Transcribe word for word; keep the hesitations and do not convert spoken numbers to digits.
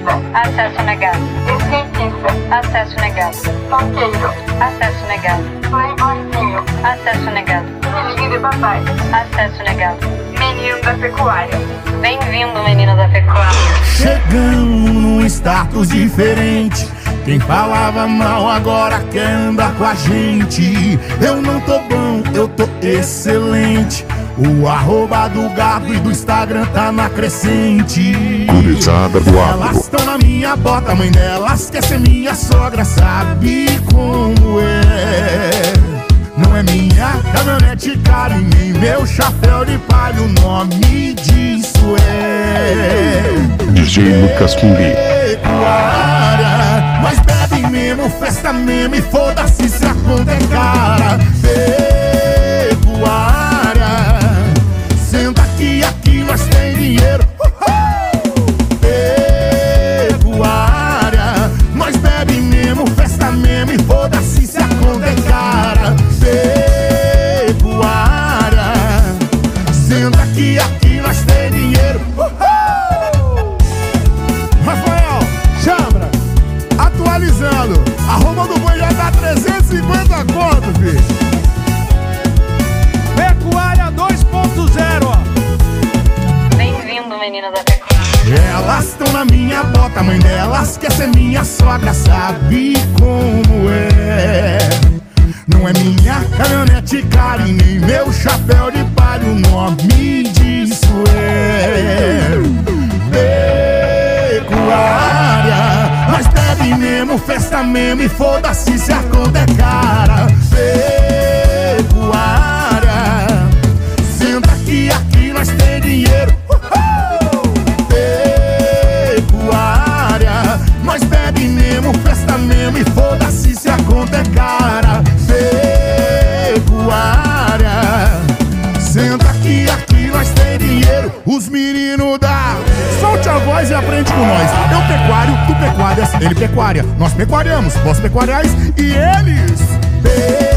Pesquisa. Acesso negado. Skatista. Acesso negado. Funkeiro. Acesso negado. Playboyzinho. Acesso negado. Filhinho de papai. Acesso negado. Menino da pecuária. Bem-vindo, menino da pecuária. Chegamos num status diferente. Quem falava mal agora quer andar com a gente. Eu não tô bom, eu tô excelente. O arroba do gado e do Instagram tá na crescente. Gurizada do Elas agro. estão na minha bota, a mãe delas quer ser minha sogra, sabe como é. Não é minha caminhonete cara e nem meu chapéu de palha, o nome disso é D J Lucas King. Pecuária. Nós bebe mesmo, festa mesmo e foda-se se a conta é cara. Pecuária. Senta aqui, aqui nós tem dinheiro. Uhul! Pecuária. Nós bebe mesmo, festa mesmo e foda-se se a conta é cara. Pecuária. Senta aqui, aqui nós tem dinheiro. Uhul! Rafael, chambra, atualizando. A roupa do boi já dá trezentos e cinquenta conto, filho. Pecuária dois ponto zero, ó. Bem-vindo, menino da pecuária. Elas estão na minha bota, a mãe delas quer ser minha sogra, sabe como é. Não é minha caminhonete cara e nem meu chapéu de palha, o nome disso é pecuária. Nós bebe mesmo, festa mesmo e foda-se se a conta é cara. Pecuária. Senta aqui, aqui nós tem dinheiro. Uhul! Pecuária. Nós bebe mesmo, festa mesmo e foda-se se a conta é cara. Pecuária. Senta aqui, aqui nós tem dinheiro. Os meninos da solte a voz e aprende com nós. Eu pecuário, tu pecuárias, ele pecuária. Nós pecuariamos, vós pecuariais e eles